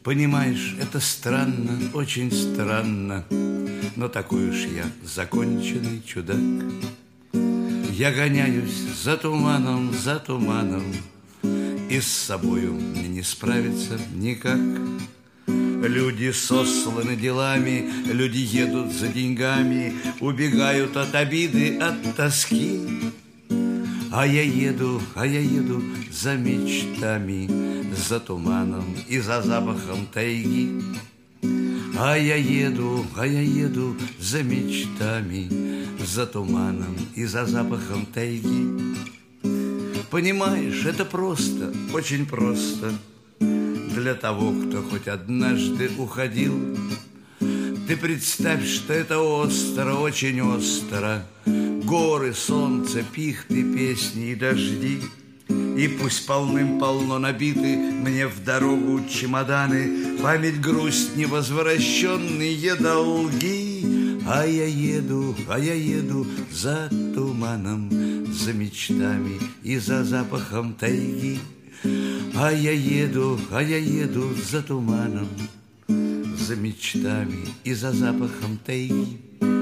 Понимаешь, это странно, очень странно, но такой уж я законченный чудак. Я гоняюсь за туманом, и с собою мне не справиться никак. Люди сосланы делами, люди едут за деньгами, убегают от обиды, от тоски. А я еду за мечтами, за туманом и за запахом тайги. А я еду за мечтами, за туманом и за запахом тайги. Понимаешь, это просто, очень просто для того, кто хоть однажды уходил. Ты представь, что это остро, очень остро. Горы, солнце, пихты, песни и дожди. И пусть полным-полно набиты мне в дорогу чемоданы, память, грусть, невозвращенные долги. А я еду за туманом, за мечтами и за запахом тайги. А я еду за туманом, за мечтами и за запахом тайги.